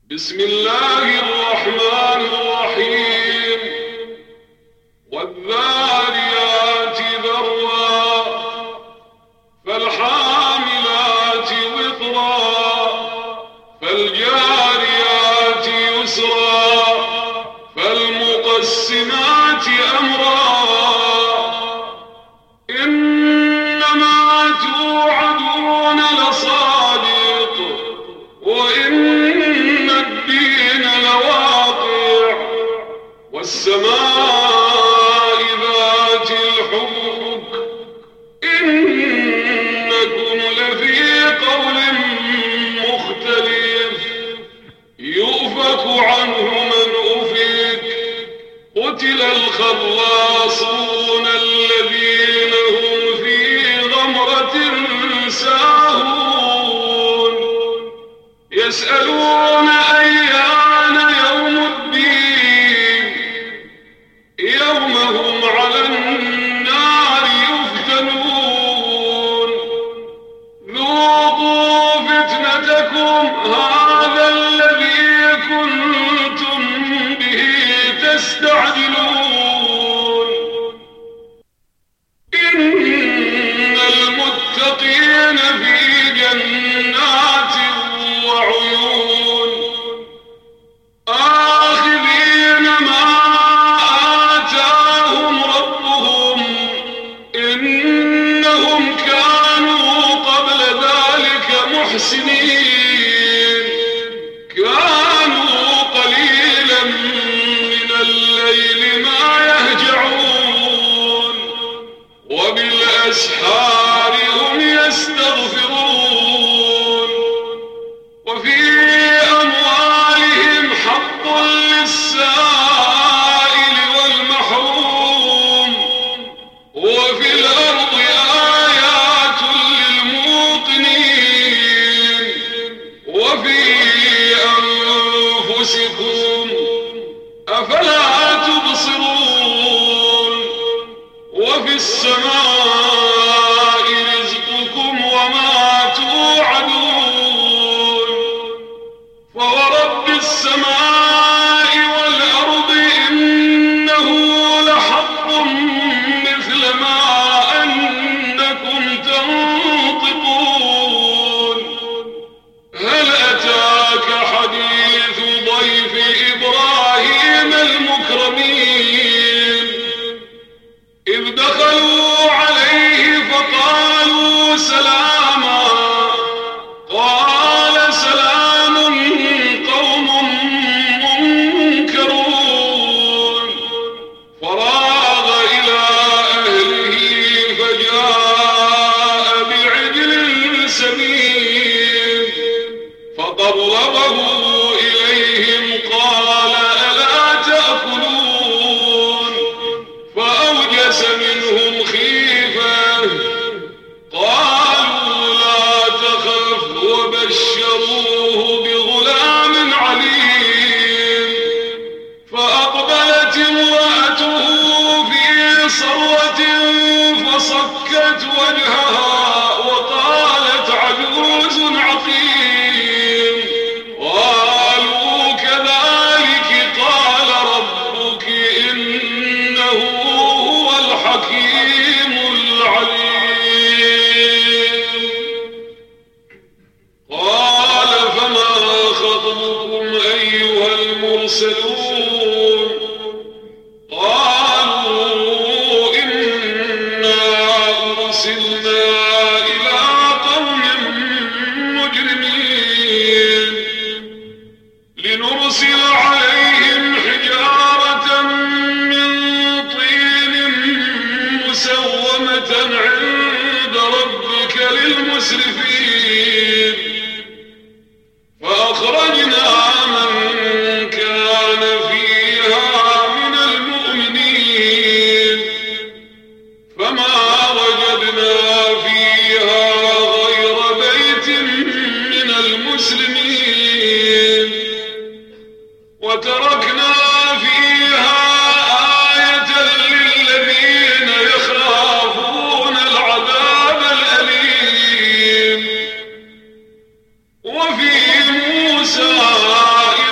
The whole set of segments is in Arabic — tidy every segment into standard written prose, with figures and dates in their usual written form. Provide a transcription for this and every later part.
بسم الله الرحمن الرحيم. والذاريات ذروا فالحاملات وقرا فالجاريات يسرا فالمقسمات أمرا إنما توعدون لصادق وإن الدين لواقع والسماء ذات الحبك إنكم لفي قول مختلف يؤفك عنه من أفك قتل الخراصون الذين هم في غمرة ساهون يسألون أيان يوم الدين يوم هم على النار يفتنون ذوقوا فتنتكم هذا الذي كنتم به تستعجلون إن المتقين في جنات وعيون آخذين ما آتاهم ربهم إنهم كانوا قبل ذلك محسنين كانوا قليلا من الليل ما يهجعون وبالأسحار هم يستغفرون وفي أموالهم حق للسائل والمحروم وفي الأرض آيات للموقنين وفي أنفسكم أفلا تبصرون وفي السماء رزقكم وما توعدون فورب السماء والأرض إنه لحق مثل ما أنكم تنطقون هل أتاك حديث ضيف إبراهيم المكرمين إذ دخلوا عليه فقالوا سلاما قال سلام قوم منكرون فراغ إلى أهله فجاء بعجل سمين فقربه إليهم قال ألا تأكلون فأوجس منهم خيفة قالوا لا تخف وبشروه بغلام عليم فأقبلت امرأته في صرة فصكت وجهها وقالت عجوز عقيم قالوا كذلك قال ربك إنه هو الحكيم العليم قال فما خطبكم أيها المرسلون قالوا إنا أرسلنا إلى قوم مجرمين لنرسل عليهم حجارة من طين مسومة عند ربك للمسرفين فأخرجنا من كان فيها من المؤمنين فما وجدنا فيها غير بيت من المسلمين وتركنا فيها آية للذين يخافون العذاب الأليم وفي موسى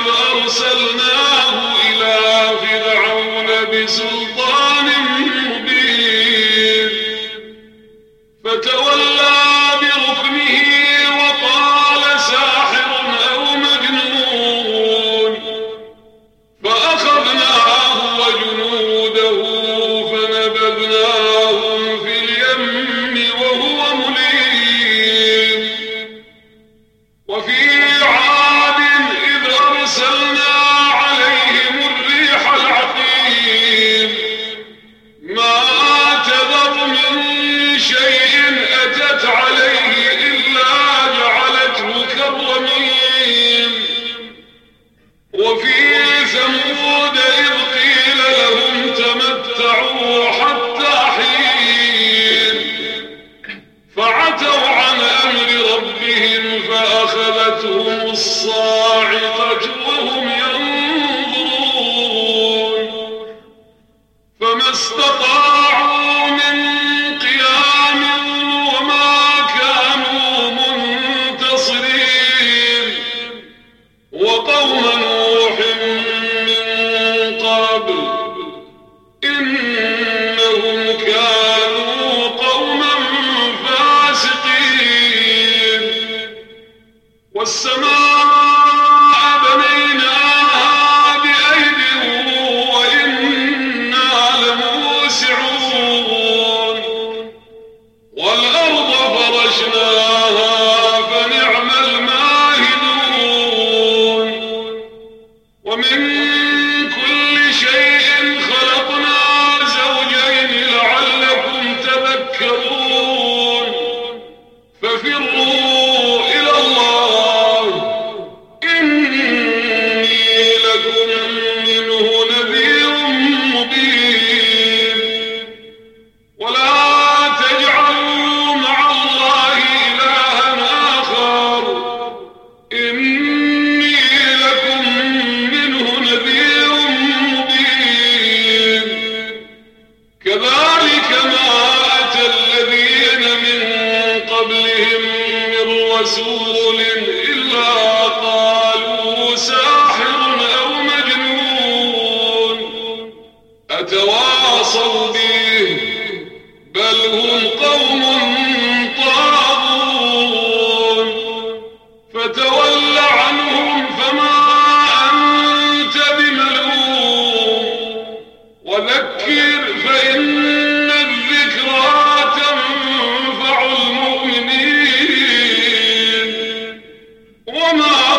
وفي عاد إذ أرسلنا عليهم الريح العقيم ما تذر من شيء أتت عليه إلا جعلته كالرميم وفي ثمود إذ قيل لهم تمتعوا حتى حين فعتوا عن أمر ربهم فأخذتهم الصاعقة وهم ينظرون فما استطاعوا من قيام وما كانوا منتصرين وقوم نوح من قبل إنهم كانوا قوما فاسقين والسماء بنيناها بأيد وإنا لموسعون والأرض فرشناها فنعم الماهدون ومن كل شيء خلقنا زوجين لعلكم تذكرون ففروا إلى الله إني لكم منه نذير مبين ولا تجعلوا مع الله إلها آخر إني لكم منه نذير مبين كذلك ما أتى الذين من قبلهم من رسول إلا قالوا ساحر أو مجنون أتواصوا به بل هم قوم طاغون فتول عنهم فما أنت بملوم وذكر فإن الذكرى تنفع المؤمنين وما